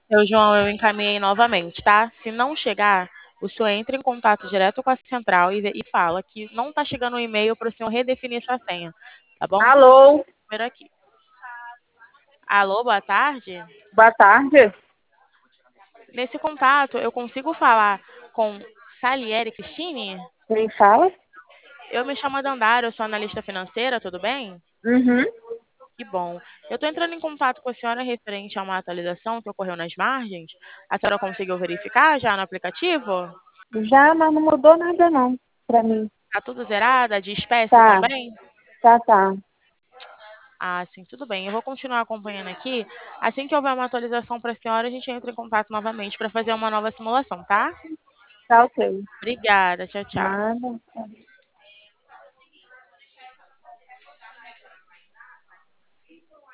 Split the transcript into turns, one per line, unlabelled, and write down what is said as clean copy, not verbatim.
João, eu encaminhei novamente, tá? Se não chegar, o senhor entra em contato direto com a central e fala que não está chegando um e-mail para o senhor redefinir sua senha, tá bom?
Alô,
Número aqui. Alô, boa tarde.
boa tarde.
Nesse contato, eu consigo falar com Salieri Cristine?
Quem fala?
Eu me chamo Dandara, eu sou analista financeira, tudo bem?
Uhum.
Que bom. Eu estou entrando em contato com a senhora referente a uma atualização que ocorreu nas margens. A senhora conseguiu verificar já no aplicativo?
Já, mas não mudou nada não, pra mim.
Tá tudo zerado? A de espécie
Tá,
também?
tá.
Ah, sim, tudo bem. Eu vou continuar acompanhando aqui. Assim que houver uma atualização para a senhora, a gente entra em contato novamente para fazer uma nova simulação, tá?
Tá ok.
Obrigada. Tchau, tchau.
Nada.